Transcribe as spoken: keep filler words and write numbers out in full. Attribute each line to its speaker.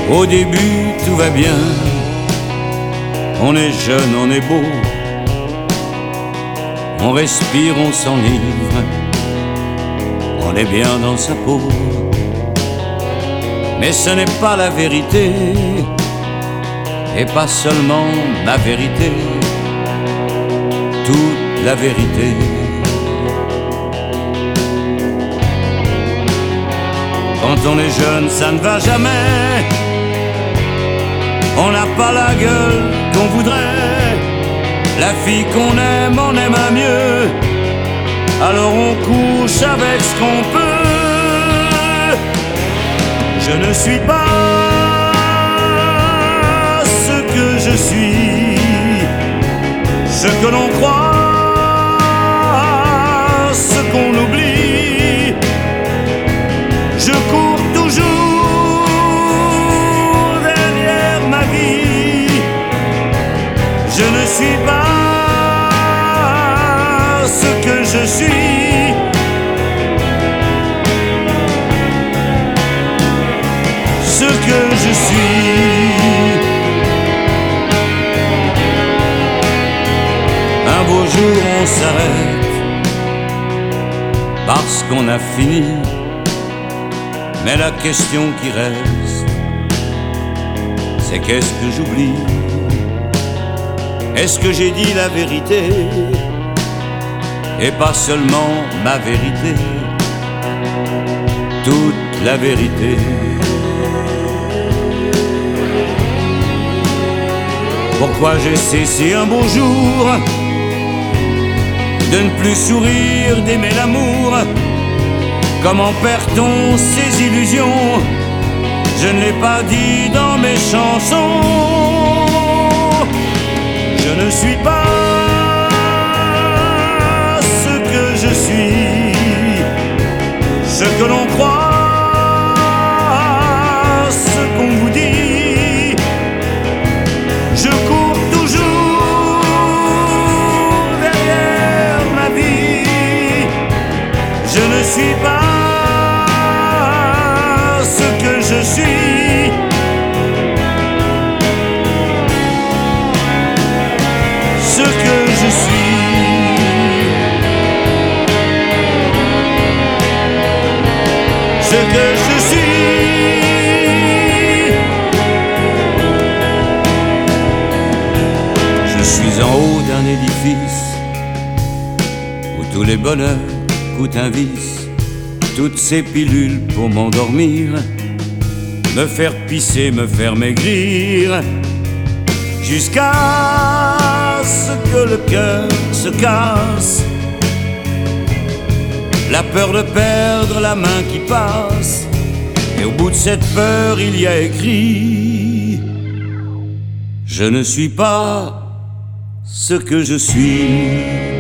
Speaker 1: Au début tout va bien, on est jeune, on est beau, on respire, on s'enivre, on est bien dans sa peau. Mais ce n'est pas la vérité, et pas seulement ma vérité, toute la vérité. Quand on est jeune, ça ne va jamais, on n'a pas la gueule qu'on voudrait, la fille qu'on aime, on aime à mieux, alors on couche avec ce qu'on peut. Je ne suis pas ce que je suis, ce que l'on croit, ce qu'on oublie. Je cours toujours derrière ma vie. Je ne suis pas ce que je suis. Ce que je suis. Un beau jour on s'arrête parce qu'on a fini. Mais la question qui reste, c'est qu'est-ce que j'oublie? Est-ce que j'ai dit la vérité et pas seulement ma vérité, toute la vérité? Pourquoi j'ai cessé un beau jour de ne plus sourire, d'aimer l'amour? Comment perd-on ses illusions? Je ne l'ai pas dit dans mes chansons. Je ne suis pas ce que je suis, ce que l'on croit, ce qu'on vous dit. Je cours toujours derrière ma vie. Je ne suis pas je suis. Ce que je suis. Ce que je suis. Je suis en haut d'un édifice où tous les bonheurs coûtent un vice, toutes ces pilules pour m'endormir, me faire pisser, me faire maigrir, jusqu'à ce que le cœur se casse. La peur de perdre la main qui passe, et au bout de cette peur il y a écrit: je ne suis pas ce que je suis.